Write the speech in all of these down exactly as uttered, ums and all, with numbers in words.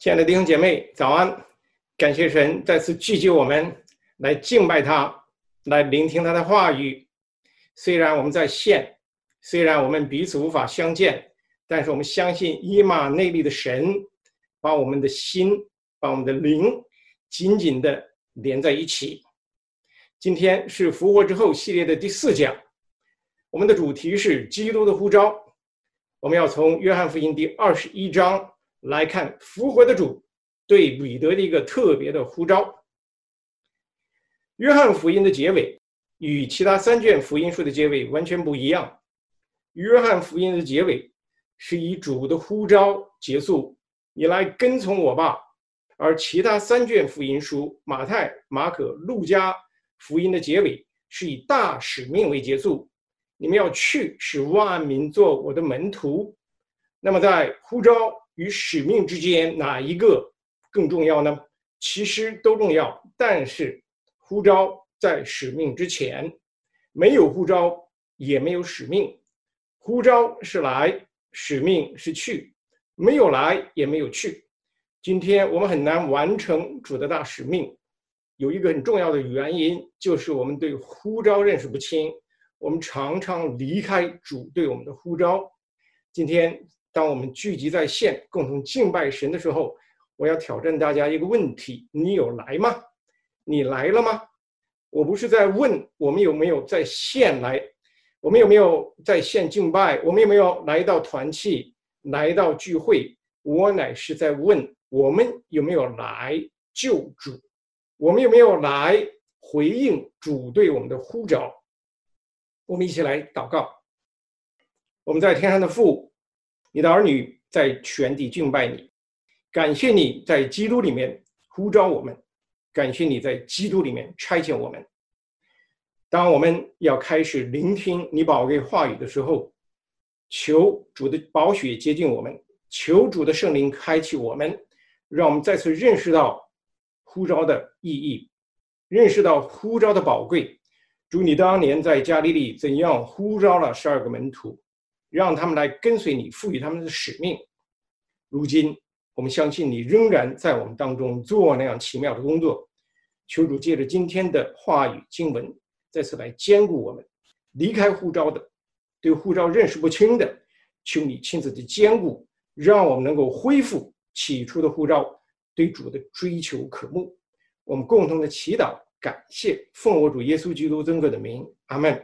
亲爱的弟兄姐妹，早安！感谢神再次聚集我们来敬拜他，来聆听他的话语。虽然我们在线，虽然我们彼此无法相见，但是我们相信以马内利的神把我们的心，把我们的灵紧紧的连在一起。今天是复活之后系列的第四讲，我们的主题是基督的呼召。我们要从约翰福音第二十一章来看复活的主对彼得的一个特别的呼召。约翰福音的结尾与其他三卷福音书的结尾完全不一样。约翰福音的结尾是以主的呼召结束，你来跟从我吧。而其他三卷福音书马太、马可、路加福音的结尾是以大使命为结束，你们要去使万民做我的门徒。那么在呼召与使命之间，哪一个更重要呢？其实都重要，但是呼召在使命之前，没有呼召也没有使命。呼召是来，使命是去，没有来也没有去。今天我们很难完成主的大使命，有一个很重要的原因，就是我们对呼召认识不清，我们常常离开主对我们的呼召。今天当我们聚集在线共同敬拜神的时候，我要挑战大家一个问题：你有来吗？你来了吗？我不是在问我们有没有在线来，我们有没有在线敬拜，我们有没有来到团契，来到聚会，我乃是在问我们有没有来救主，我们有没有来回应主对我们的呼召。我们一起来祷告。我们在天上的父，你的儿女在全地敬拜你，感谢你在基督里面呼召我们，感谢你在基督里面差遣我们。当我们要开始聆听你宝贵话语的时候，求主的宝血接近我们，求主的圣灵开启我们，让我们再次认识到呼召的意义，认识到呼召的宝贵。主，你当年在加利利怎样呼召了十二个门徒，让他们来跟随你，赋予他们的使命。如今我们相信你仍然在我们当中做那样奇妙的工作。求主借着今天的话语经文再次来坚固我们，离开呼召的，对呼召认识不清的，求你亲自的坚固，让我们能够恢复起初的呼召，对主的追求渴慕。我们共同的祈祷感谢，奉我主耶稣基督尊贵的名，阿们。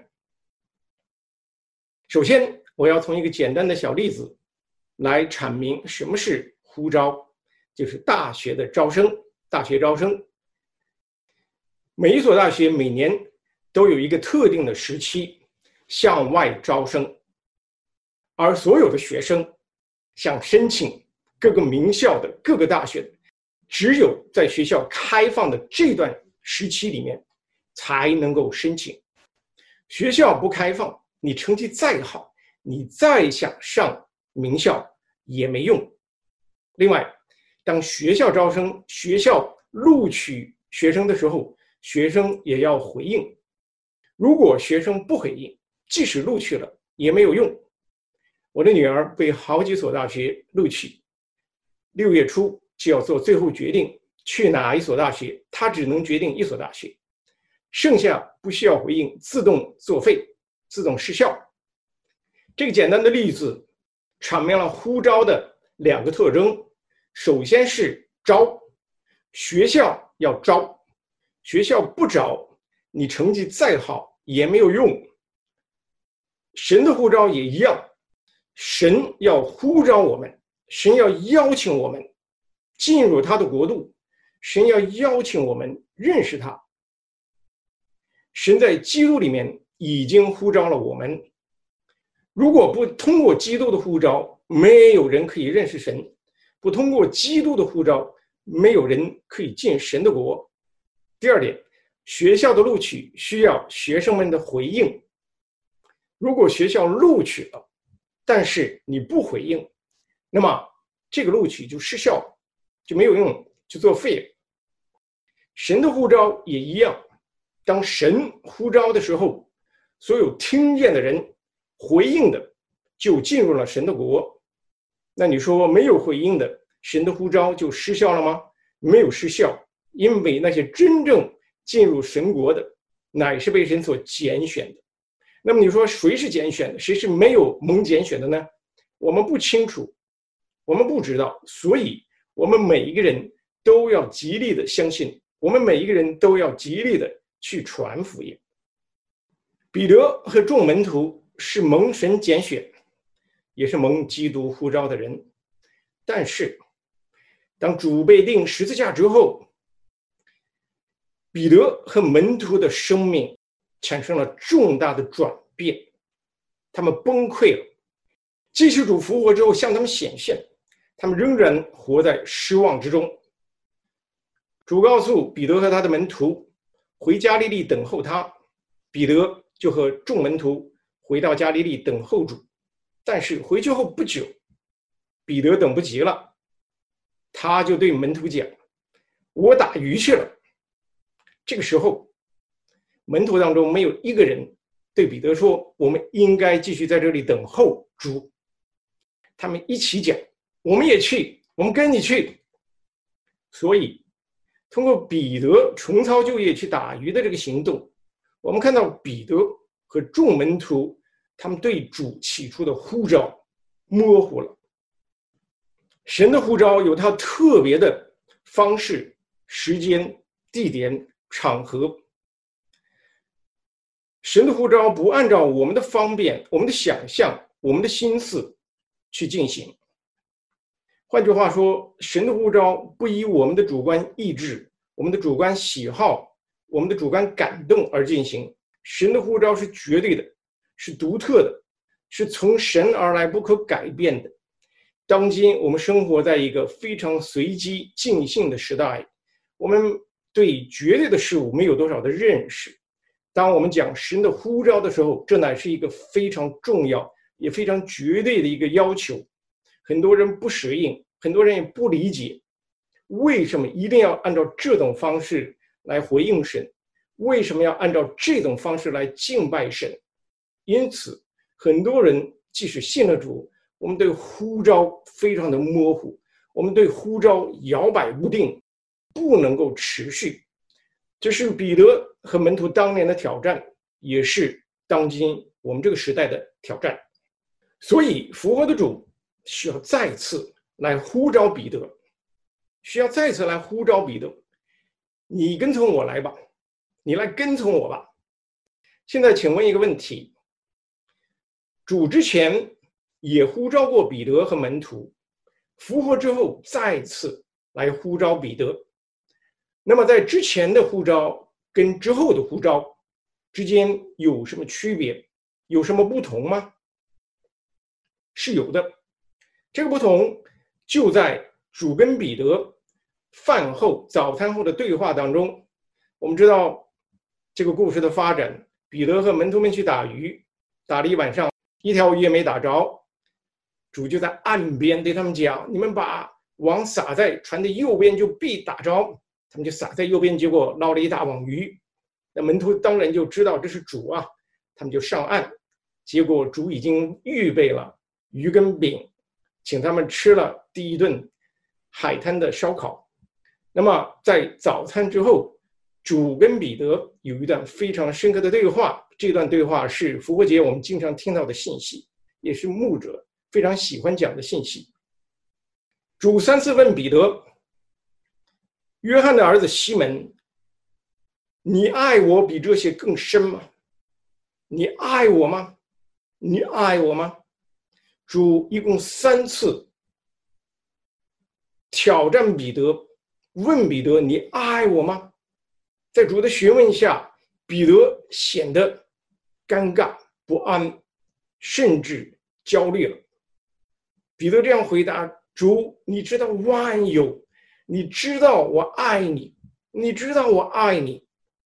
首先我要从一个简单的小例子来阐明什么是呼召，就是大学的招生。大学招生，每一所大学每年都有一个特定的时期向外招生，而所有的学生想申请各个名校的各个大学，只有在学校开放的这段时期里面才能够申请。学校不开放，你成绩再好，你再想上名校也没用。另外，当学校招生，学校录取学生的时候，学生也要回应。如果学生不回应，即使录取了也没有用。我的女儿被好几所大学录取，六月初就要做最后决定，去哪一所大学，她只能决定一所大学，剩下不需要回应，自动作废，自动失效。这个简单的例子阐明了呼召的两个特征。首先是招，学校要招，学校不招，你成绩再好也没有用。神的呼召也一样，神要呼召我们，神要邀请我们进入他的国度，神要邀请我们认识他。神在基督里面已经呼召了我们，如果不通过基督的呼召，没有人可以认识神；不通过基督的呼召，没有人可以进神的国。第二点，学校的录取需要学生们的回应。如果学校录取了，但是你不回应，那么这个录取就失效，就没有用，就作废了。神的呼召也一样，当神呼召的时候，所有听见的人回应的就进入了神的国。那你说没有回应的， 神的呼召就失效了吗？没有失效，因为那些真正进入神国的，乃是被神所拣选的。那么你说谁是拣选的，谁是没有蒙拣选的呢？我们不清楚，我们不知道，所以我们每一个人都要极力的相信，我们每一个人都要极力的去传福音。彼得和众门徒是蒙神拣选，也是蒙基督呼召的人，但是当主被钉十字架之后，彼得和门徒的生命产生了重大的转变，他们崩溃了。即使主复活之后向他们显现，他们仍然活在失望之中。主告诉彼得和他的门徒回加利利等候他，彼得就和众门徒回到加利利等候主。但是回去后不久，彼得等不及了，他就对门徒讲：我打鱼去了。这个时候，门徒当中没有一个人对彼得说：我们应该继续在这里等候主。他们一起讲：我们也去，我们跟你去。所以通过彼得重操旧业去打鱼的这个行动，我们看到彼得和众门徒他们对主起初的呼召模糊了。神的呼召有他特别的方式、时间、地点、场合。神的呼召不按照我们的方便、我们的想象、我们的心思去进行。换句话说，神的呼召不以我们的主观意志、我们的主观喜好、我们的主观感动而进行。神的呼召是绝对的，是独特的，是从神而来不可改变的。当今我们生活在一个非常随机尽兴的时代，我们对绝对的事物没有多少的认识。当我们讲神的呼召的时候，这乃是一个非常重要也非常绝对的一个要求。很多人不适应，很多人也不理解，为什么一定要按照这种方式来回应神？为什么要按照这种方式来敬拜神？因此，很多人即使信了主，我们对呼召非常的模糊，我们对呼召摇摆不定，不能够持续。这是彼得和门徒当年的挑战，也是当今我们这个时代的挑战。所以复活的主需要再次来呼召彼得，需要再次来呼召彼得，你跟从我来吧，你来跟从我吧。现在请问一个问题，主之前也呼召过彼得和门徒，复活之后再次来呼召彼得。那么在之前的呼召跟之后的呼召之间有什么区别，有什么不同吗？是有的。这个不同就在主跟彼得饭后早餐后的对话当中。我们知道这个故事的发展，彼得和门徒们去打鱼，打了一晚上，一条鱼也没打着。主就在岸边对他们讲：你们把网撒在船的右边，就必打着。他们就撒在右边，结果捞了一大网鱼。那门徒当然就知道这是主啊，他们就上岸，结果主已经预备了鱼跟饼，请他们吃了第一顿海滩的烧烤。那么在早餐之后，主跟彼得有一段非常深刻的对话，这段对话是复活节我们经常听到的信息，也是牧者非常喜欢讲的信息。主三次问彼得：约翰的儿子西门，你爱我比这些更深吗？你爱我吗？你爱我吗？主一共三次挑战彼得，问彼得：你爱我吗？在主的询问下，彼得显得尴尬不安，甚至焦虑了。彼得这样回答：主，你知道万有，你知道我爱你，你知道我爱你。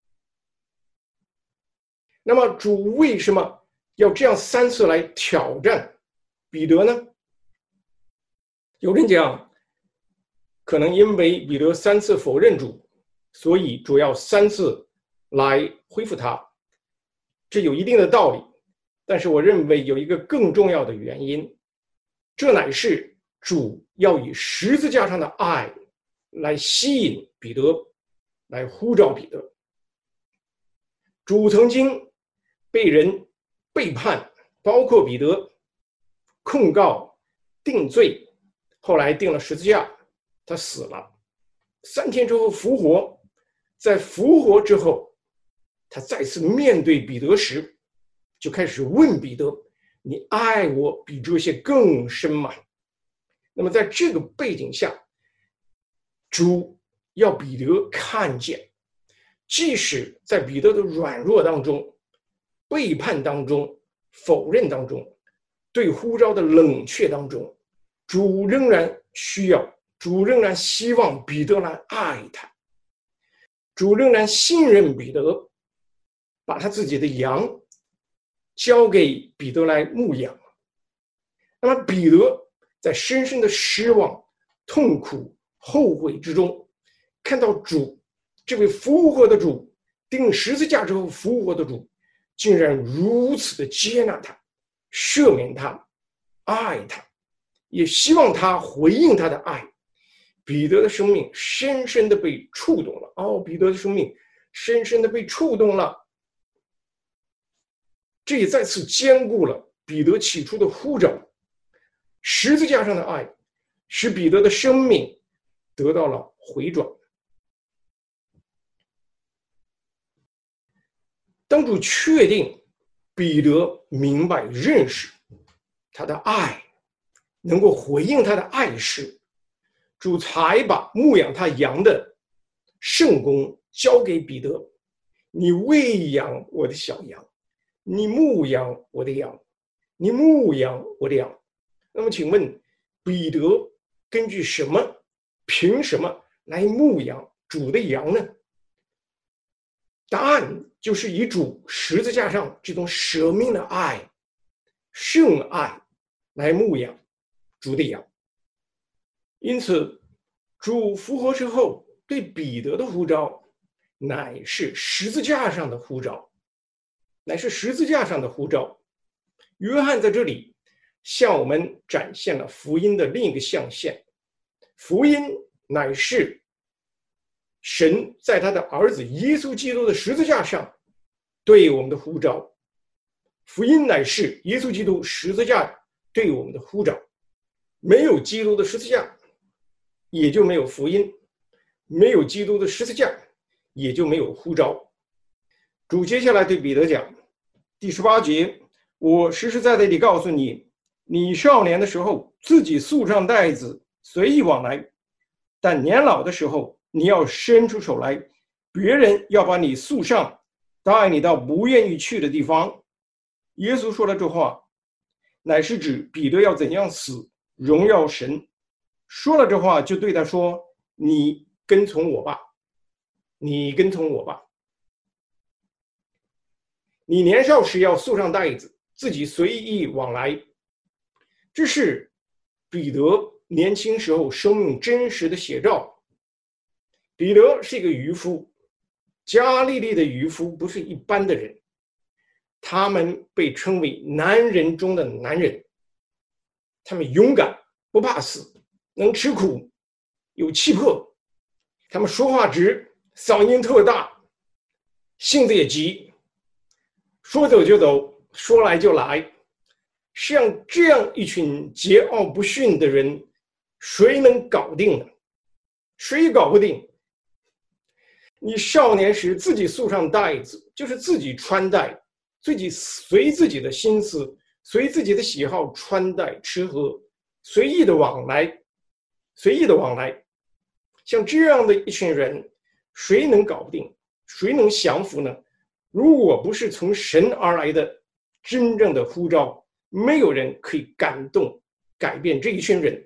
那么主为什么要这样三次来挑战彼得呢？有人讲，可能因为彼得三次否认主，所以主要三次来恢复他，这有一定的道理。但是我认为有一个更重要的原因，这乃是主要以十字架上的爱来吸引彼得，来呼召彼得。主曾经被人背叛，包括彼得，控告、定罪，后来定了十字架，他死了。三天之后复活，在复活之后，他再次面对彼得时，就开始问彼得：“你爱我比这些更深吗？”那么在这个背景下，主要彼得看见，即使在彼得的软弱当中、背叛当中、否认当中、对呼召的冷却当中，主仍然需要，主仍然希望彼得来爱他，主仍然信任彼得，把他自己的羊交给彼得来牧养。那么彼得在深深的失望、痛苦、后悔之中，看到主，这位复活的主，钉十字架之后复活的主，竟然如此的接纳他，赦免他，爱他，也希望他回应他的爱。彼得的生命深深的被触动了。哦，彼得的生命深深的被触动了。这也再次兼顾了彼得起初的呼召。十字架上的爱使彼得的生命得到了回转。当主确定彼得明白认识他的爱，能够回应他的爱时，主才把牧养他羊的圣工交给彼得。你喂养我的小羊，你牧养我的羊，你牧养我的羊。那么请问，彼得根据什么，凭什么来牧养主的羊呢？答案就是以主十字架上这种舍命的爱、圣爱来牧养主的羊。因此，主复活之后对彼得的呼召，乃是十字架上的呼召，乃是十字架上的呼召。约翰在这里向我们展现了福音的另一个象限。福音乃是神在他的儿子耶稣基督的十字架上对我们的呼召。福音乃是耶稣基督十字架对我们的呼召。没有基督的十字架，也就没有福音；没有基督的十字架，也就没有呼召。主接下来对彼得讲，第十八节：我实实在在地告诉你，你少年的时候自己束上带子，随意往来；但年老的时候，你要伸出手来，别人要把你束上，带你到不愿意去的地方。耶稣说了这话，乃是指彼得要怎样死，荣耀神。说了这话，就对他说：你跟从我吧，你跟从我吧。你年少时要束上带子，自己随意往来。这是彼得年轻时候生命真实的写照。彼得是一个渔夫，加利利的渔夫不是一般的人，他们被称为男人中的男人。他们勇敢，不怕死，能吃苦，有气魄。他们说话直，嗓音特大，性子也急，说走就走，说来就来。像这样一群桀骜不驯的人，谁能搞定呢？谁搞不定？你少年时自己束上带子，就是自己穿戴，自己随自己的心思，随自己的喜好穿戴吃喝，随意的往来，随意的往来。像这样的一群人，谁能搞定？谁能降服呢？如果不是从神而来的真正的呼召，没有人可以感动改变这一群人。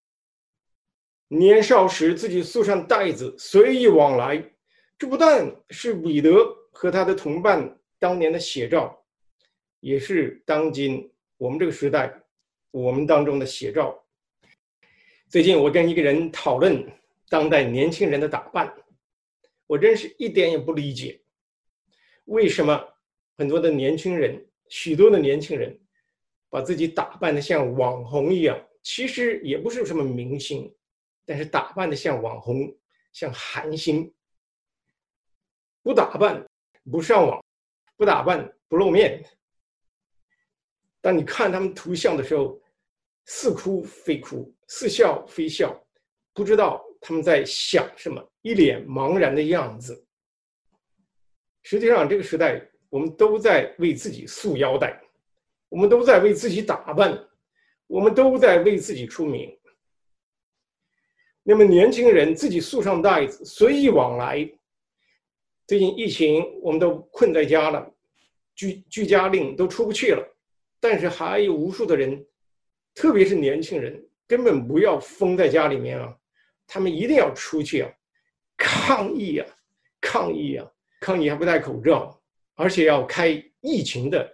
年少时自己束上带子，随意往来，这不但是彼得和他的同伴当年的写照，也是当今我们这个时代我们当中的写照。最近我跟一个人讨论当代年轻人的打扮，我真是一点也不理解，为什么很多的年轻人，许多的年轻人把自己打扮得像网红一样， 其实也不是什么明星，但是打扮的像网红，像韩星。不打扮，不上网，不打扮，不露面。当你看他们图像的时候，似哭非哭，似笑非笑，不知道他们在想什么，一脸茫然的样子。实际上，这个时代，我们都在为自己束腰带，我们都在为自己打扮，我们都在为自己出名。那么，年轻人自己束上带子，随意往来。最近疫情，我们都困在家了，居居家令都出不去了，但是还有无数的人，特别是年轻人，根本不要封在家里面啊，他们一定要出去啊，抗议啊，抗议啊，抗议还不戴口罩，而且要开疫情的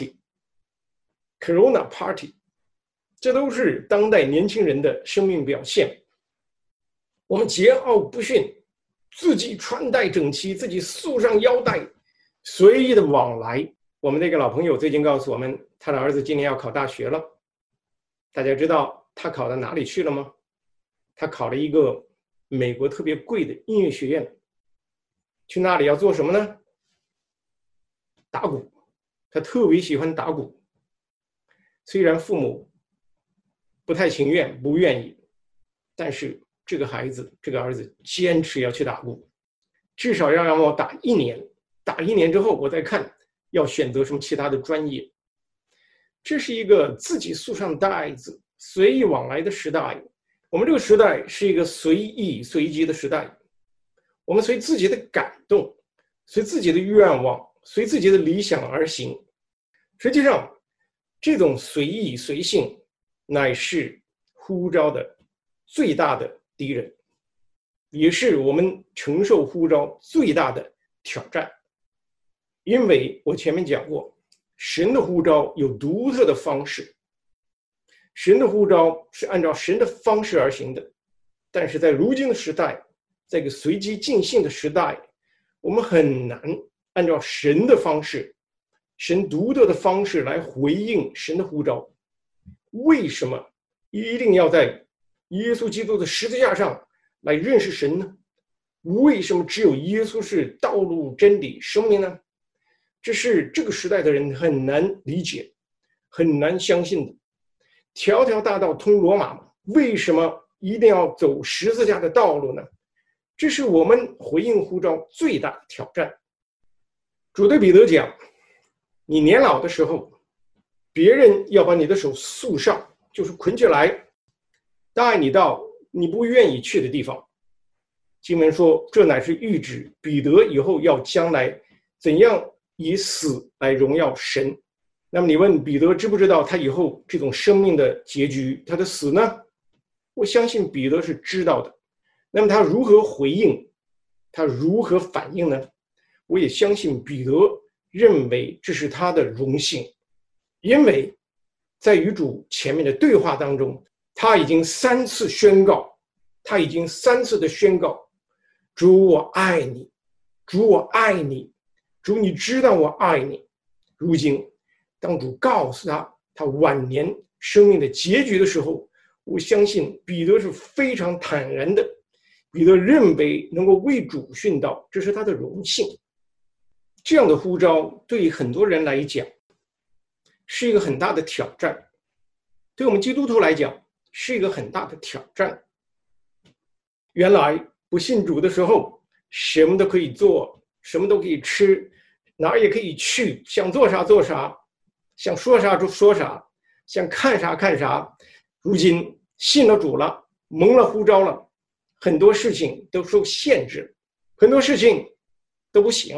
party，Corona party， 这都是当代年轻人的生命表现。我们桀骜不驯。自己穿戴整齐，自己束上腰带，随意的往来。我们那个老朋友最近告诉我们，他的儿子今年要考大学了。大家知道他考到哪里去了吗？他考了一个美国特别贵的音乐学院。去那里要做什么呢？打鼓。他特别喜欢打鼓。虽然父母不太情愿，不愿意，但是这个孩子，这个儿子坚持要去打鼓，至少要让我打一年，打一年之后我再看要选择什么其他的专业。这是一个自己束上带子、随意往来的时代。我们这个时代是一个随意随机的时代，我们随自己的感动，随自己的愿望，随自己的理想而行。实际上，这种随意随性乃是呼召的最大的敌人，也是我们承受呼召最大的挑战。因为我前面讲过，神的呼召有独特的方式，神的呼召是按照神的方式而行的。但是在如今的时代，在一个随机尽兴的时代，我们很难按照神的方式，神独特的方式来回应神的呼召。为什么一定要在耶稣基督的十字架上来认识神呢？为什么只有耶稣是道路、真理、生命呢？这是这个时代的人很难理解、很难相信的。条条大道通罗马，为什么一定要走十字架的道路呢？这是我们回应呼召最大的挑战。主对彼得讲，你年老的时候，别人要把你的手束上，就是捆起来，带你到你不愿意去的地方。经文说，这乃是预指彼得以后要将来怎样以死来荣耀神。那么你问彼得知不知道他以后这种生命的结局，他的死呢？我相信彼得是知道的。那么他如何回应，他如何反应呢？我也相信彼得认为这是他的荣幸，因为在与主前面的对话当中，他已经三次宣告，他已经三次的宣告，主我爱你，主我爱你，主你知道我爱你。如今当主告诉他他晚年生命的结局的时候，我相信彼得是非常坦然的。彼得认为能够为主殉道，这是他的荣幸。这样的呼召对很多人来讲是一个很大的挑战，对我们基督徒来讲是一个很大的挑战。原来不信主的时候，什么都可以做，什么都可以吃，哪儿也可以去，想做啥做啥，想说啥就说啥，想看啥看啥。如今信了主了，蒙了呼召了，很多事情都受限制，很多事情都不行。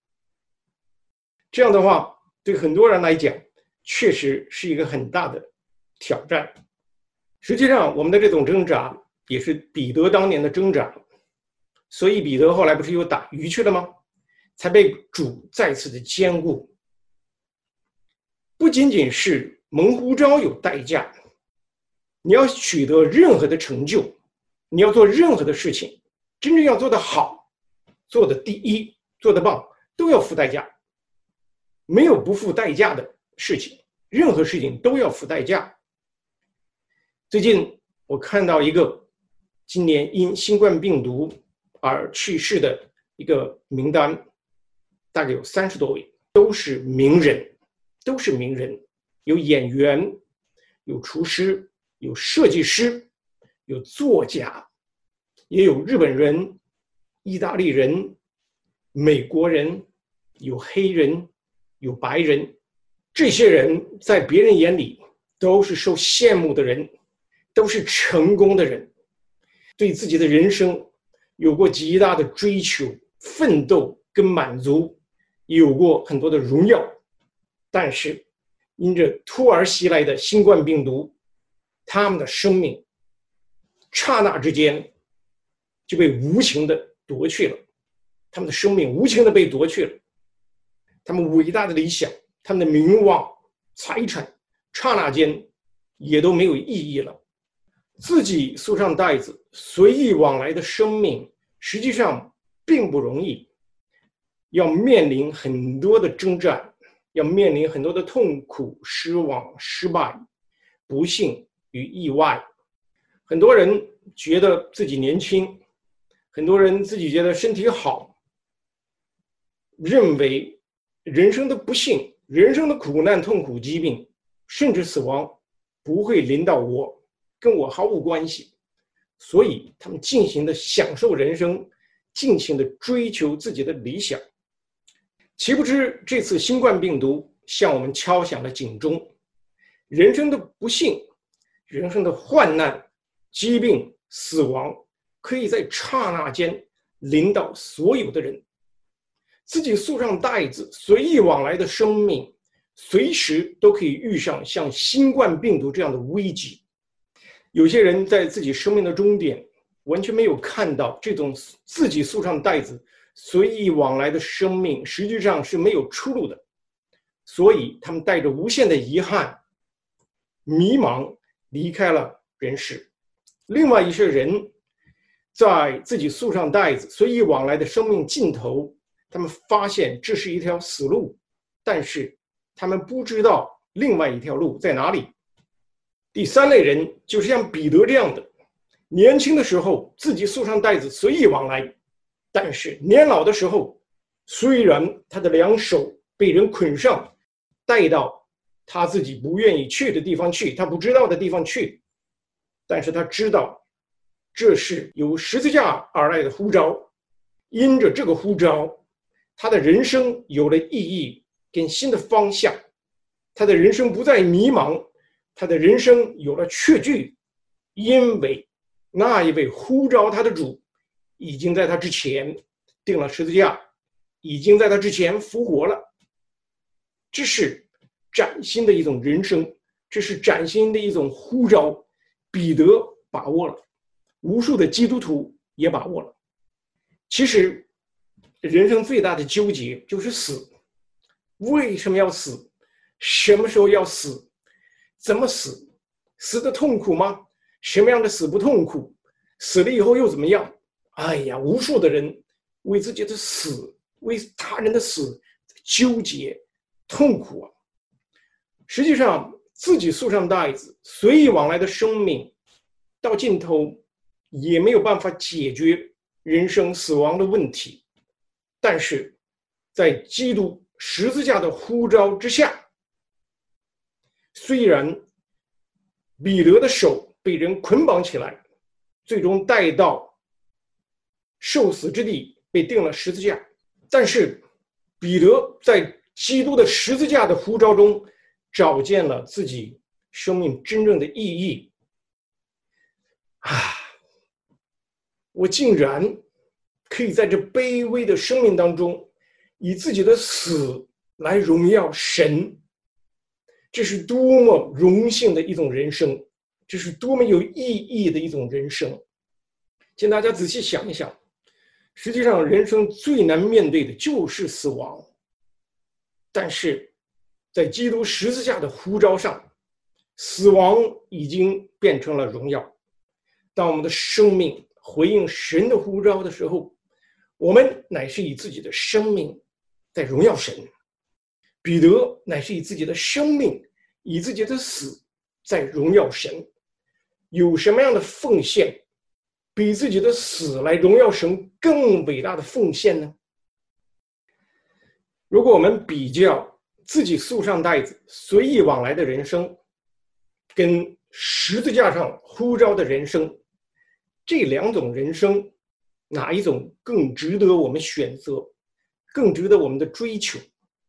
这样的话，对很多人来讲，确实是一个很大的挑战。实际上，我们的这种挣扎也是彼得当年的挣扎，所以彼得后来不是又打鱼去了吗？才被主再次的坚固。不仅仅是蒙呼召有代价，你要取得任何的成就，你要做任何的事情，真正要做得好，做得第一，做得棒，都要付代价。没有不付代价的事情，任何事情都要付代价。 最近我看到一个今年因新冠病毒而去世的一个名单，大概有三十多位，都是名人，都是名人，有演员，有厨师，有设计师，有作家，也有日本人、意大利人、美国人，有黑人，有白人。这些人在别人眼里都是受羡慕的人，都是成功的人，对自己的人生有过极大的追求、奋斗跟满足，有过很多的荣耀。但是因着突然袭来的新冠病毒，他们的生命刹那之间就被无情的夺去了，他们的生命无情的被夺去了，他们伟大的理想，他们的名望、财产，刹那间也都没有意义了。自己束上带子，随意往来的生命，实际上并不容易，要面临很多的征战，要面临很多的痛苦、失望、失败、不幸与意外。很多人觉得自己年轻，很多人自己觉得身体好，认为人生的不幸、人生的苦难、痛苦、疾病，甚至死亡不会临到我，跟我毫无关系。所以他们尽情的享受人生，尽情的追求自己的理想。岂不知这次新冠病毒向我们敲响了警钟，人生的不幸、人生的患难、疾病、死亡，可以在刹那间临到所有的人。自己束上带子，随意往来的生命，随时都可以遇上像新冠病毒这样的危机。有些人在自己生命的终点，完全没有看到这种自己束上带子、随意往来的生命实际上是没有出路的，所以他们带着无限的遗憾、迷茫离开了人世。另外一些人在自己束上带子、随意往来的生命尽头，他们发现这是一条死路，但是他们不知道另外一条路在哪里。第三类人就是像彼得这样的，年轻的时候自己束上带子随意往来，但是年老的时候，虽然他的两手被人捆上，带到他自己不愿意去的地方去，他不知道的地方去，但是他知道这是由十字架而来的呼召，因着这个呼召，他的人生有了意义跟新的方向，他的人生不再迷茫，他的人生有了确据，因为那一位呼召他的主已经在他之前钉了十字架，已经在他之前复活了。这是崭新的一种人生，这是崭新的一种呼召。彼得把握了，无数的基督徒也把握了。其实人生最大的纠结就是死。为什么要死？什么时候要死？怎么死？死的痛苦吗？什么样的死不痛苦？死了以后又怎么样？哎呀，无数的人为自己的死，为他人的死纠结痛苦啊。实际上自己束上带子随意往来的生命，到尽头也没有办法解决人生死亡的问题。但是在基督十字架的呼召之下，虽然彼得的手被人捆绑起来，最终带到受死之地，被钉了十字架，但是彼得在基督的十字架的呼召中找见了自己生命真正的意义。啊，我竟然可以在这卑微的生命当中，以自己的死来荣耀神，这是多么荣幸的一种人生，这是多么有意义的一种人生。请大家仔细想一想，实际上人生最难面对的就是死亡，但是在基督十字架的呼召上，死亡已经变成了荣耀。当我们的生命回应神的呼召的时候，我们乃是以自己的生命在荣耀神。彼得乃是以自己的生命，以自己的死在荣耀神。 有什么样的奉献比自己的死来荣耀神更伟大的奉献呢？如果我们比较自己束上带子随意往来的人生，跟十字架上呼召的人生，这两种人生哪一种更值得我们选择，更值得我们的追求？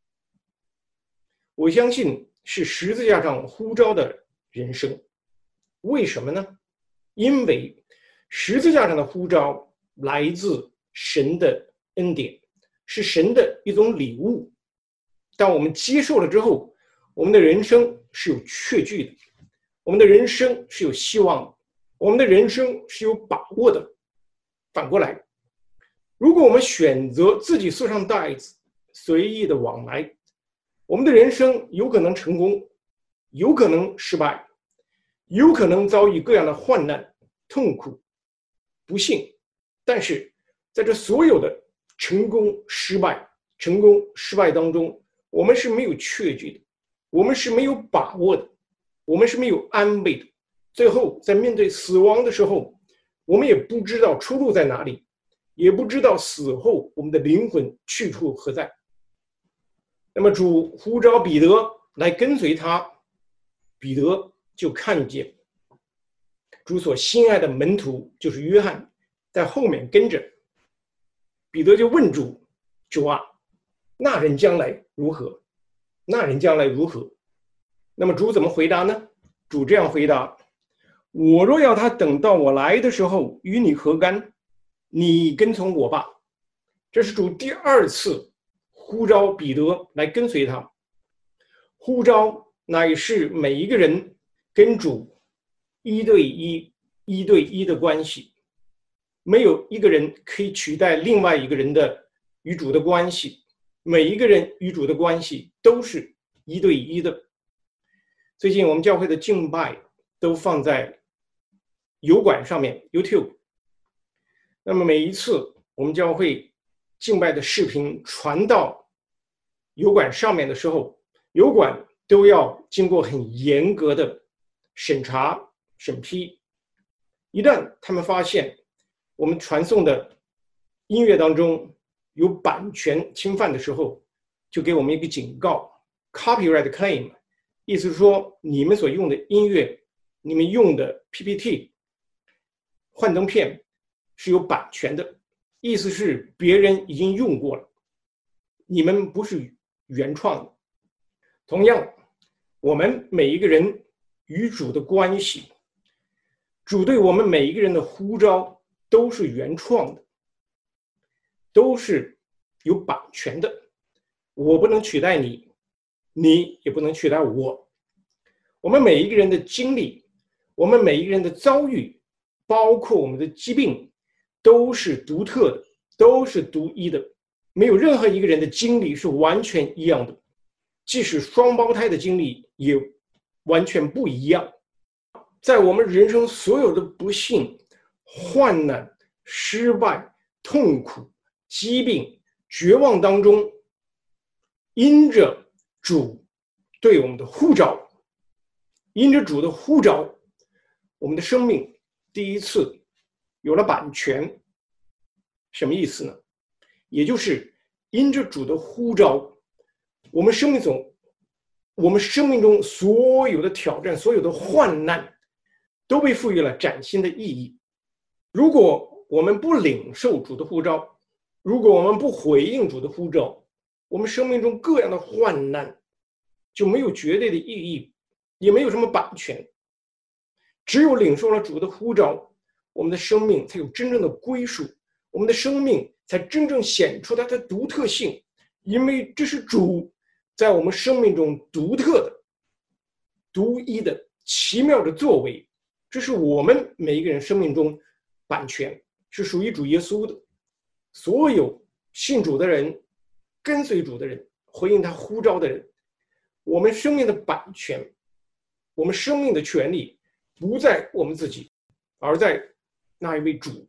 我相信是十字架上呼召的人生。为什么呢？因为十字架上的呼召来自神的恩典，是神的一种礼物。当我们接受了之后，我们的人生是有确据的，我们的人生是有希望的，我们的人生是有把握的。反过来，如果我们选择自己束上带子随意的往来，我们的人生有可能成功，有可能失败，有可能遭遇各样的患难、痛苦、不幸。但是在这所有的成功失败成功失败当中，我们是没有确据的，我们是没有把握的，我们是没有安慰的。最后在面对死亡的时候，我们也不知道出路在哪里，也不知道死后我们的灵魂去处何在。那么主呼召彼得来跟随他，彼得就看见主所心爱的门徒就是约翰在后面跟着。彼得就问主，主啊，那人将来如何？那人将来如何？那么主怎么回答呢？主这样回答，我若要他等到我来的时候与你何干？你跟从我吧。这是主第二次呼召彼得来跟随他。呼召乃是每一个人跟主一对一一对一的关系，没有一个人可以取代另外一个人的与主的关系，每一个人与主的关系都是一对一的。最近我们教会的敬拜都放在油管上面 YouTube， 那么每一次我们教会敬拜的视频传到油管上面的时候，油管都要经过很严格的审查审批。一旦他们发现我们传送的音乐当中有版权侵犯的时候，就给我们一个警告 copyright claim， 意思是说你们所用的音乐，你们用的 P P T 幻灯片是有版权的，意思是别人已经用过了，你们不是原创的。同样，我们每一个人与主的关系，主对我们每一个人的呼召都是原创的，都是有版权的。我不能取代你，你也不能取代我。我们每一个人的经历，我们每一个人的遭遇，包括我们的疾病，都是独特的，都是独一的，没有任何一个人的经历是完全一样的，即使双胞胎的经历也完全不一样。在我们人生所有的不幸、患难、失败、痛苦、疾病、绝望当中，因着主对我们的呼召，因着主的呼召，我们的生命第一次有了版权。什么意思呢？也就是因着主的呼召，我们生命中我们生命中所有的挑战，所有的患难都被赋予了崭新的意义。如果我们不领受主的呼召，如果我们不回应主的呼召，我们生命中各样的患难就没有绝对的意义，也没有什么版权。只有领受了主的呼召，我们的生命才有真正的归属，我们的生命才真正显出它的独特性，因为这是主在我们生命中独特的、独一的、奇妙的作为。这是我们每一个人生命中版权，是属于主耶稣的。所有信主的人、跟随主的人、回应他呼召的人，我们生命的版权，我们生命的权利不在我们自己，而在那一位主。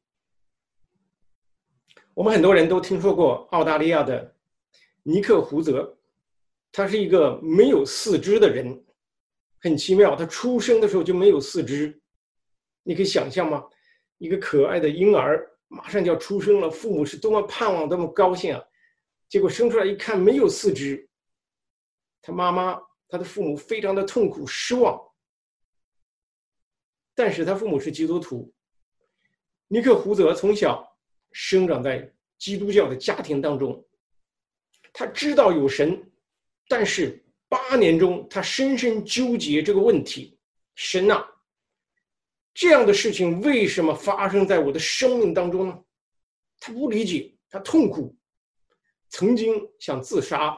我们很多人都听说过澳大利亚的尼克胡泽，他是一个没有四肢的人，很奇妙，他出生的时候就没有四肢。 你可以想象吗？一个可爱的婴儿马上就要出生了，父母是多么盼望，多么高兴啊！结果生出来一看没有四肢，他妈妈、他的父母非常的痛苦失望。但是他父母是基督徒，尼克胡泽从小生长在基督教的家庭当中，他知道有神，但是八年中他深深纠结这个问题：神啊，这样的事情为什么发生在我的生命当中呢？他不理解，他痛苦，曾经想自杀。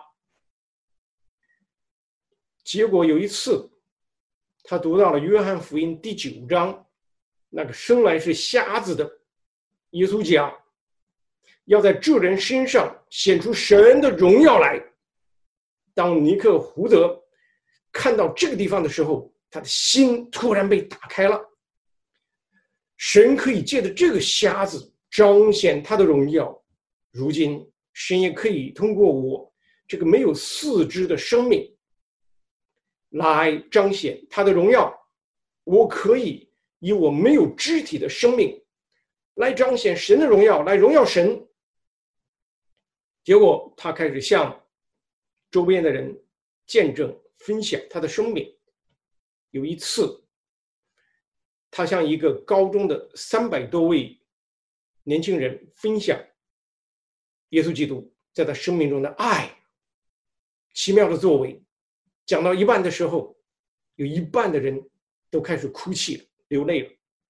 结果有一次，他读到了约翰福音第九章，那个生来是瞎子的耶稣讲，要在这人身上显出神的荣耀来。当尼克胡德看到这个地方的时候，他的心突然被打开了。神可以借着这个瞎子彰显他的荣耀，如今神也可以通过我这个没有四肢的生命来彰显他的荣耀。我可以以我没有肢体的生命来彰显神的荣耀，来荣耀神。结果他开始向周边的人见证分享他的生命。有一次，他向一个高中的三百多位年轻人分享耶稣基督在他生命中的爱，奇妙的作为。讲到一半的时候，有一半的人都开始哭泣流泪了。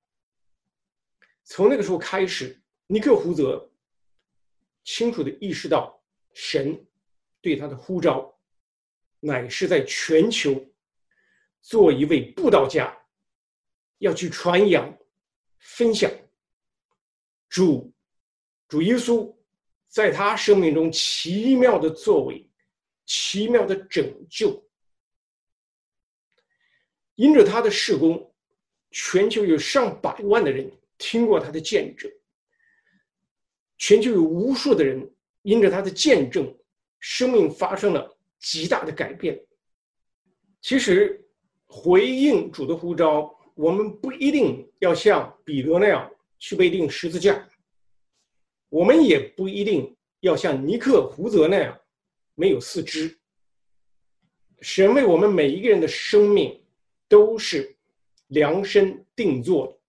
从那个时候开始，尼克胡泽清楚地意识到神对他的呼召乃是在全球做一位布道家，要去传扬分享主主耶稣在他生命中奇妙的作为，奇妙的拯救。因着他的事工，全球有上百万的人听过他的见证，全球有无数的人因着他的见证，生命发生了极大的改变。其实回应主的呼召，我们不一定要像彼得那样去被钉十字架，我们也不一定要像尼克胡泽那样没有四肢。神为我们每一个人的生命都是量身定做的。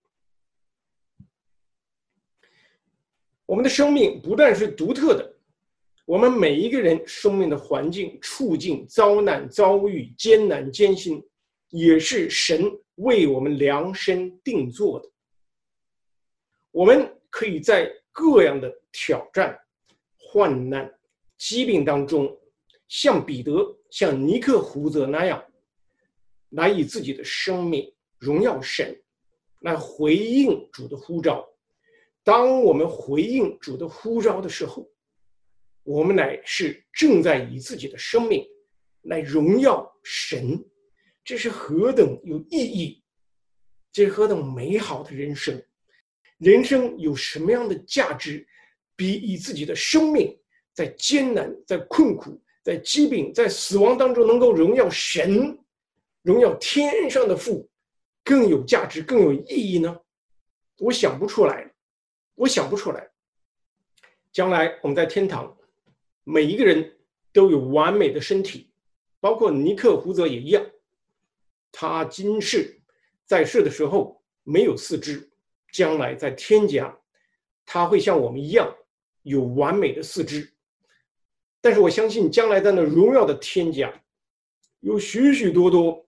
我们的生命不但是独特的，我们每一个人生命的环境、处境、遭难、遭遇、艰难、艰辛，也是神为我们量身定做的。我们可以在各样的挑战、患难、疾病当中，像彼得、像尼克胡泽那样，来以自己的生命荣耀神，来回应主的呼召。当我们回应主的呼召的时候，我们乃是正在以自己的生命来荣耀神。这是何等有意义，这是何等美好的人生。人生有什么样的价值，比以自己的生命在艰难、在困苦、在疾病、在死亡当中能够荣耀神，荣耀天上的父，更有价值、更有意义呢？我想不出来，我想不出来。将来我们在天堂，每一个人都有完美的身体，包括尼克胡泽也一样。他今世在世的时候没有四肢，将来在天家，他会像我们一样有完美的四肢。但是我相信，将来在那荣耀的天家，有许许多多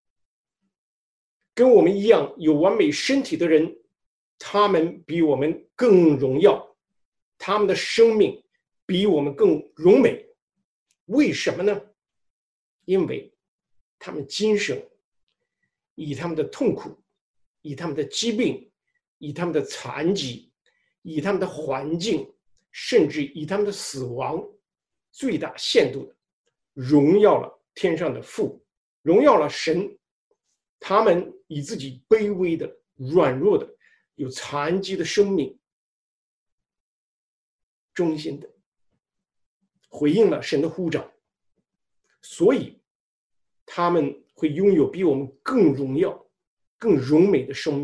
跟我们一样有完美身体的人，他们比我们更荣耀，他们的生命比我们更荣美。为什么呢？因为他们今生以他们的痛苦，以他们的疾病，以他们的残疾，以他们的环境，甚至以他们的死亡，最大限度的荣耀了天上的父，荣耀了神。他们以自己卑微的、软弱的、有残疾的生命，忠心的回应了神的呼召，所以他们会拥有比我们更荣耀、更荣美的生命。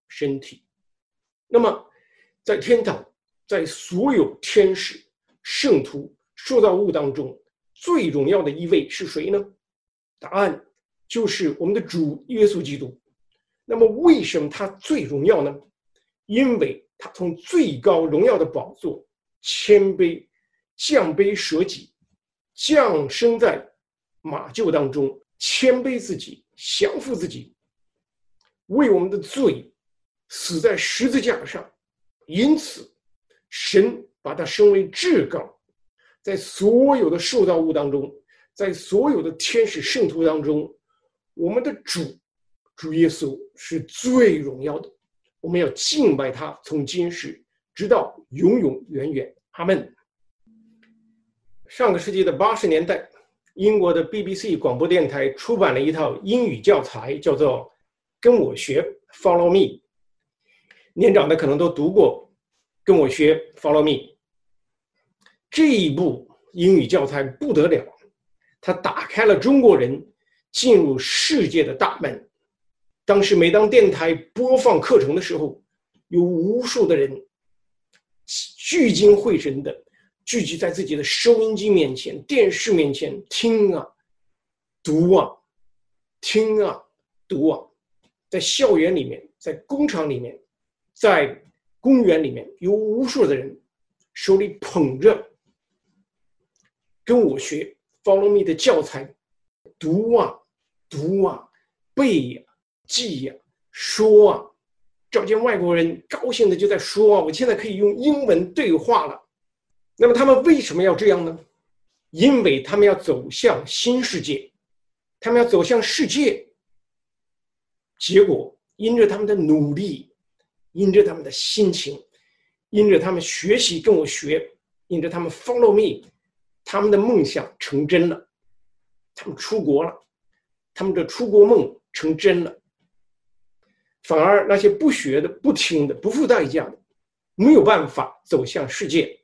身体。那么在天堂，在所有天使、圣徒、受造物当中，最荣耀的一位是谁呢？答案就是我们的主耶稣基督。那么为什么他最荣耀呢？因为他从最高荣耀的宝座谦卑降卑舍己，降生在马厩当中，谦卑自己，降服自己，为我们的罪死在十字架上。因此神把他升为至高，在所有的受造物当中，在所有的天使圣徒当中，我们的主主耶稣是最荣耀的。我们要敬拜他，从今时直到永永远远。阿们。上个世纪的八十年代，英国的 B B C 广播电台出版了一套英语教材，叫做《跟我学 Follow Me》。年长的可能都读过《跟我学 Follow Me》。这一部英语教材不得了，它打开了中国人进入世界的大门。当时每当电台播放课程的时候，有无数的人聚精会神的聚集在自己的收音机面前、电视面前，听啊读啊听啊读啊。在校园里面，在工厂里面，在公园里面，有无数的人手里捧着跟我学 Follow Me 的教材，读啊读啊背呀、啊、记呀、啊、说啊。找见外国人高兴的就在说啊，我现在可以用英文对话了。那么他们为什么要这样呢？因为他们要走向新世界，他们要走向世界。结果因着他们的努力，因着他们的心情，因着他们学习跟我学，因着他们 follow me， 他们的梦想成真了，他们出国了，他们的出国梦成真了。反而那些不学的、不听的、不付代价的，没有办法走向世界。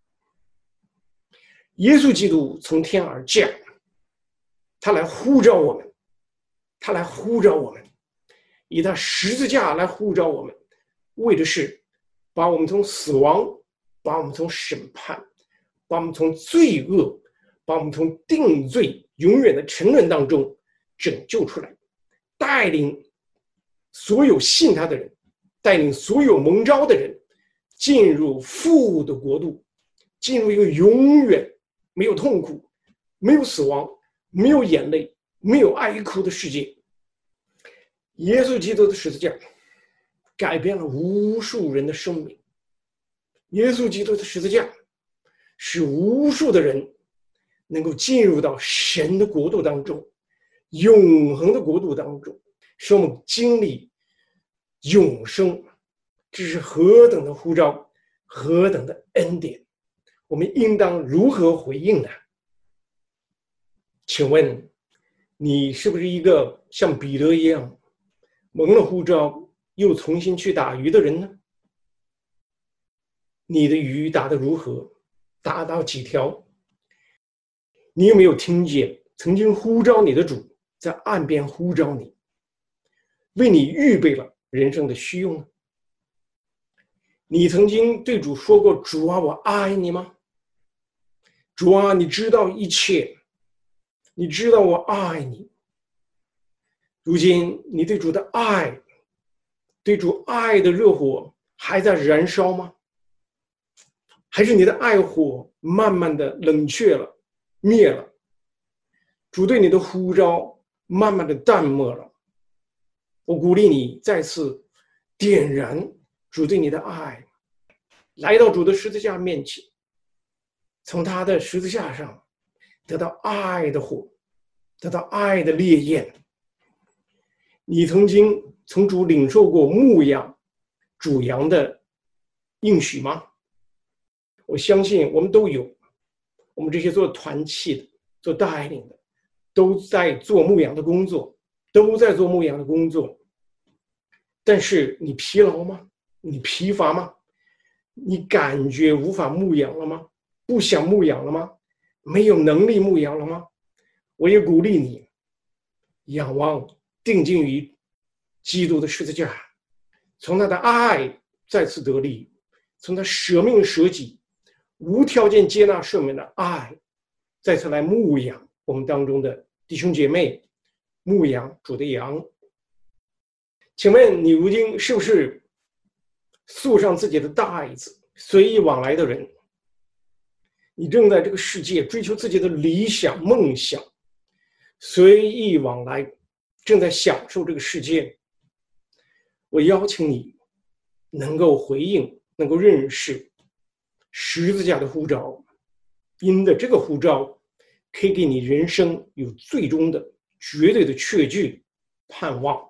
耶稣基督从天而降，他来呼召我们，他来呼召我们，以他十字架来呼召我们，为的是把我们从死亡，把我们从审判，把我们从罪恶，把我们从定罪永远的沉沦当中拯救出来，带领所有信他的人，带领所有蒙召的人进入父的国度，进入一个永远没有痛苦、没有死亡、没有眼泪、没有哀哭的世界。耶稣基督的十字架改变了无数人的生命，耶稣基督的十字架使无数的人能够进入到神的国度当中，永恒的国度当中，使我们经历永生。这是何等的呼召，何等的恩典，我们应当如何回应呢？请问你是不是一个像彼得一样蒙了呼召又重新去打鱼的人呢？你的鱼打得如何？打到几条？你有没有听见曾经呼召你的主在岸边呼召你，为你预备了人生的需用呢？你曾经对主说过，主啊，我爱你吗？主啊，你知道一切，你知道我爱你。如今你对主的爱，对主爱的热火还在燃烧吗？还是你的爱火慢慢的冷却了，灭了？主对你的呼召慢慢的淡漠了。我鼓励你再次点燃主对你的爱，来到主的十字架面前，从他的十字架上得到爱的火，得到爱的烈焰。你曾经从主领受过牧养主羊的应许吗？我相信我们都有，我们这些做团契的、做带领的，都在做牧养的工作，都在做牧养的工作。但是你疲劳吗？你疲乏吗？你感觉无法牧养了吗？不想牧养了吗？没有能力牧养了吗？我也鼓励你仰望定睛于基督的十字架， 从他的爱再次得力，从他舍命舍己、无条件接纳赦免的爱，再次来牧养我们当中的弟兄姐妹，牧养主的羊。请问你如今是不是束上自己的袋子，随意往来的人？你正在这个世界追求自己的理想梦想，随意往来，正在享受这个世界。我邀请你能够回应，能够认识十字架的呼召，因的这个呼召可以给你人生有最终的绝对的确据盼望。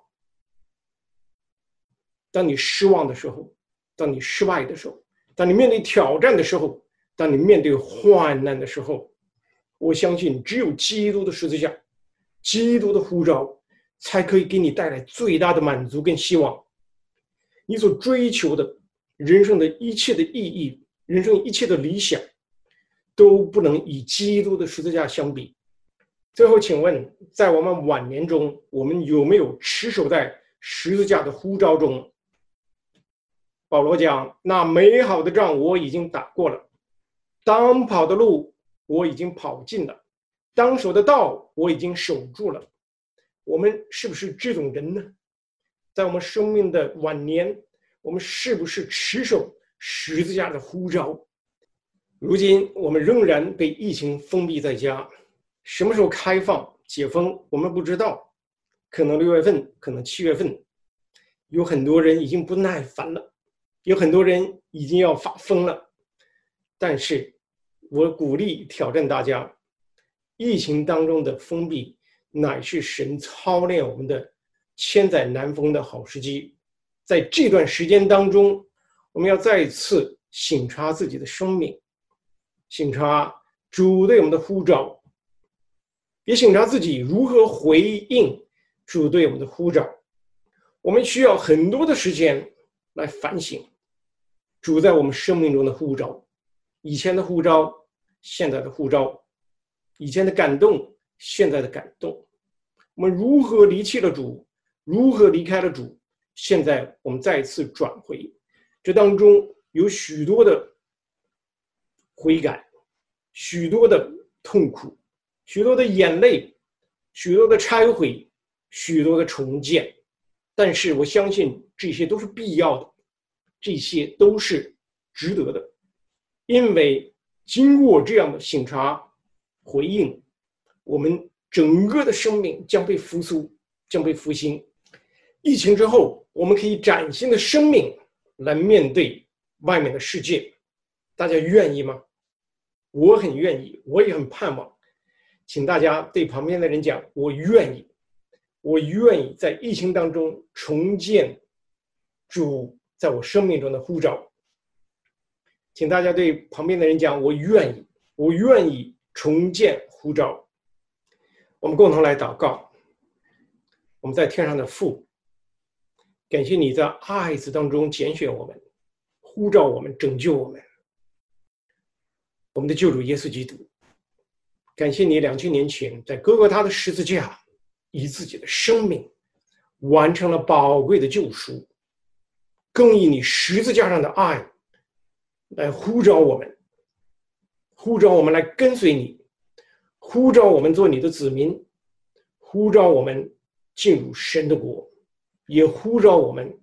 当你失望的时候，当你失败的时候，当你面对挑战的时候，当你面对患难的时候，我相信只有基督的十字架，基督的呼召才可以给你带来最大的满足跟希望。你所追求的人生的一切的意义，人生一切的理想，都不能以基督的十字架相比。最后请问，在我们晚年中，我们有没有持守在十字架的呼召中？保罗讲，那美好的仗我已经打过了，当跑的路我已经跑尽了，当守的道我已经守住了。我们是不是这种人呢？在我们生命的晚年，我们是不是持守十字架的呼召？如今我们仍然被疫情封闭在家，什么时候开放解封我们不知道，可能六月份，可能七月份。有很多人已经不耐烦了，有很多人已经要发疯了。但是我鼓励挑战大家，疫情当中的封闭乃是神操练我们的千载难逢的好时机。在这段时间当中，我们要再次省察自己的生命，省察主对我们的呼召，也省察自己如何回应主对我们的呼召。我们需要很多的时间来反省主在我们生命中的呼召，以前的呼召，现在的呼召，以前的感动，现在的感动。我们如何离弃了主，如何离开了主，现在我们再次转回，这当中有许多的悔改，许多的痛苦，许多的眼泪，许多的拆毁，许多的重建。但是我相信这些都是必要的，这些都是值得的，因为经过这样的省察回应，我们整个的生命将被复苏，将被复兴。疫情之后，我们可以崭新的生命来面对外面的世界。大家愿意吗？我很愿意，我也很盼望。请大家对旁边的人讲，我愿意，我愿意在疫情当中重建主在我生命中的呼召。请大家对旁边的人讲，我愿意，我愿意重建呼召。我们共同来祷告。我们在天上的父，感谢你在爱子当中拣选我们，呼召我们，拯救我们。我们的救主耶稣基督，感谢你两千年前在哥哥他的十字架，以自己的生命完成了宝贵的救赎，更以你十字架上的爱来呼召我们，呼召我们来跟随你，呼召我们做你的子民，呼召我们进入神的国，也呼召我们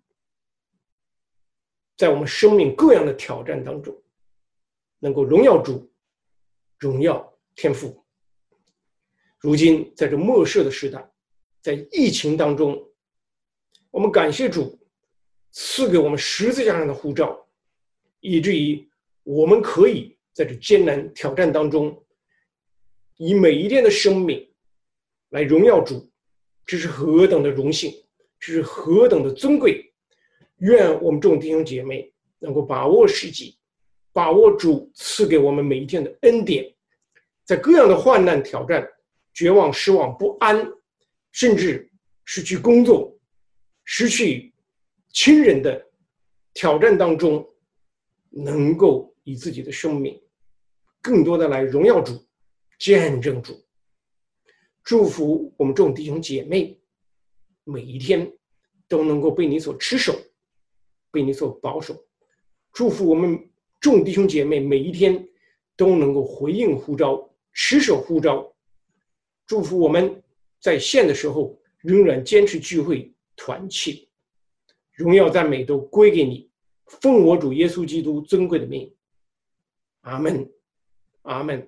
在我们生命各样的挑战当中能够荣耀主，荣耀天父。如今在这末世的时代，在疫情当中，我们感谢主赐给我们十字架上的呼召，以至于我们可以在这艰难挑战当中，以每一天的生命来荣耀主。这是何等的荣幸，这是何等的尊贵。愿我们众弟兄姐妹能够把握时机，把握主赐给我们每一天的恩典，在各样的患难挑战、绝望、失望、不安，甚至失去工作、失去亲人的挑战当中，能够以自己的生命更多的来荣耀主，见证主。祝福我们众弟兄姐妹每一天都能够被你所持守， 被你所保守。祝福我们众弟兄姐妹每一天都能够回应呼召，持守呼召。祝福我们在线的时候仍然坚持聚会团契。荣耀赞美都归给你，奉我主耶稣基督尊贵的名，阿们，阿们。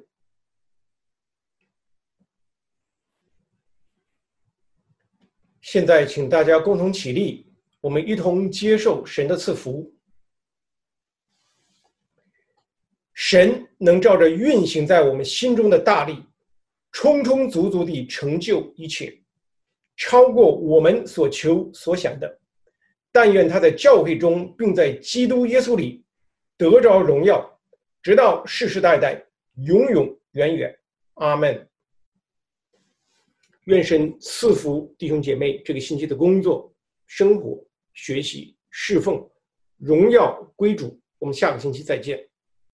现在请大家共同起立，我们一同接受神的赐福。神能照着运行在我们心中的大力，充充足足地成就一切，超过我们所求所想的。但愿他在教会中，并在基督耶稣里得着荣耀，直到世世代代，永永远远。阿们。愿神赐福弟兄姐妹这个星期的工作、生活、学习、侍奉，荣耀归主。我们下个星期再见。